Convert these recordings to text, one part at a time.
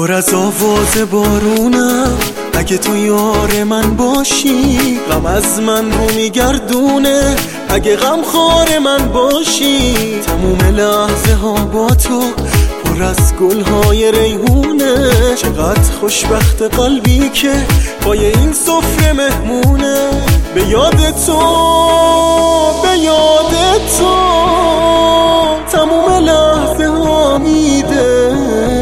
پر از آواز بارونم، اگه تو یار من باشی غم از من رو میگردونه. اگه غم خار من باشی تموم لحظه ها با تو پر از گلهای ریحونه. چقدر خوشبخت قلبی که پای این سفره مهمونه. به یاد تو تموم لحظه ها میده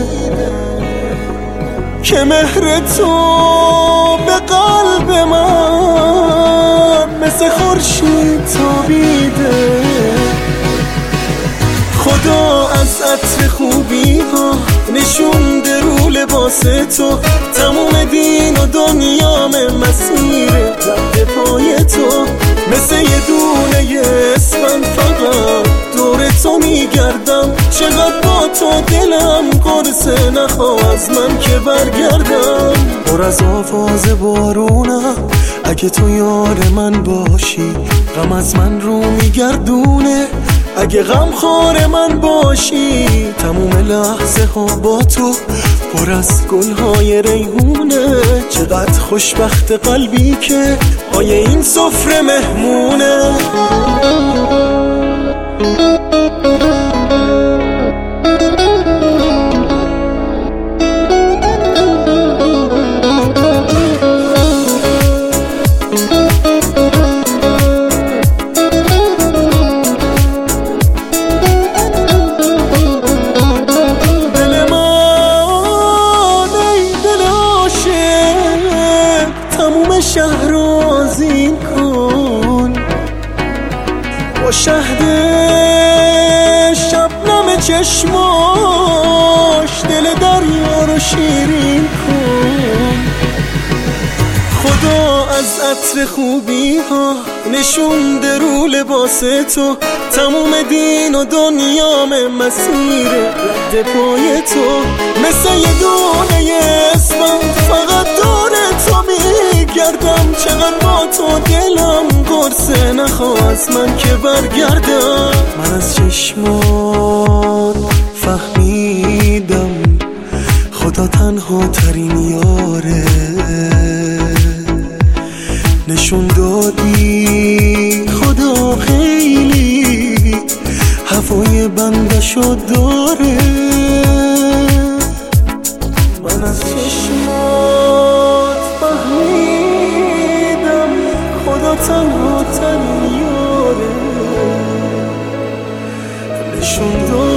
که مهر تو به قلب من مثل خورشید تابیده. خدا از عطر خوبی ها نشونده رو لباس تو. تموم دین و دنیام مسیر رد پای تو. مثل یه دونه اسفند فقط دور تو میگردم. چقدر با تو دلم قرصه نخواه از من که برگردم. پر از آواز بارونم، اگه تو یار من باشی غم از من رو میگردونه. اگه غم خار من باشی تموم لحظه ها با تو پر از گلهای ریحونه. چقدر خوشبخت قلبی که پای این سفره مهمونه. شهر آذین کن با شهد شبنم چشماش دل دریا رو شیرین کن. خدا از عطر خوبی ها نشونده رو لباس تو. تموم دین و دنیام مسیر رد پای تو. مثل یه دونه اسفند فقط دور تو میگردم. چقدر با تو دلم قرصه نخواه از من که برگردم. من از چشمات فهمیدم خدا تنها ترین یاره. نشون دادی خدا خیلی هوای بندشو داره. من از چشمات فهمیدم خدا تنها ترین یاره. نشون دادی